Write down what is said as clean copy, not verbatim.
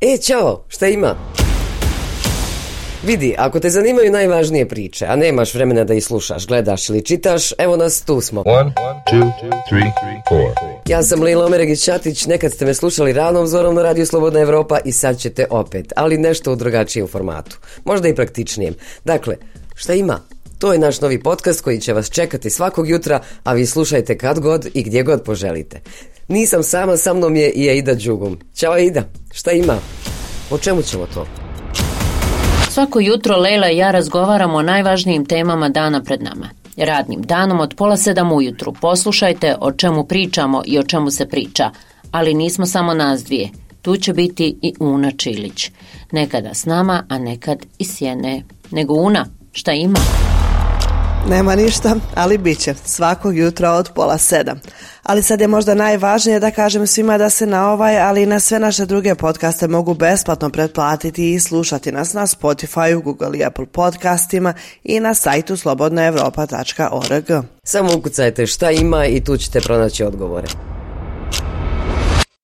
Ćao, šta ima? Vidi, ako te zanimaju najvažnije priče, a nemaš vremena da ih slušaš, gledaš ili čitaš, evo nas, tu smo. 1, 2, 3, 4. Ja sam Lila Omeregić-Ćatić, nekad ste me slušali ranom zorom na Radiju Slobodna Evropa i sad ćete opet, ali nešto u drugačijem formatu, možda i praktičnijem. Dakle, šta ima? To je naš novi podcast koji će vas čekati svakog jutra, a vi slušajte kad god i gdje god poželite. Nisam sama, sa mnom je i Aida Đugum. Ćao Aida, šta ima? O čemu ćemo to? Svako jutro Lejla i ja razgovaramo o najvažnijim temama dana pred nama. Radnim danom od 6:30 ujutru poslušajte o čemu pričamo i o čemu se priča. Ali nismo samo nas dvije. Tu će biti i Una Čilić. Nekada s nama, a nekad i sjene. Nego Una, šta ima? Nema ništa, ali bit će svakog jutra od 6:30. Ali sad je možda najvažnije da kažem svima da se na ovaj, ali i na sve naše druge podcaste mogu besplatno pretplatiti i slušati nas na Spotify, Google i Apple podcastima i na sajtu slobodnaevropa.org. Samo ukucajte šta ima i tu ćete pronaći odgovore.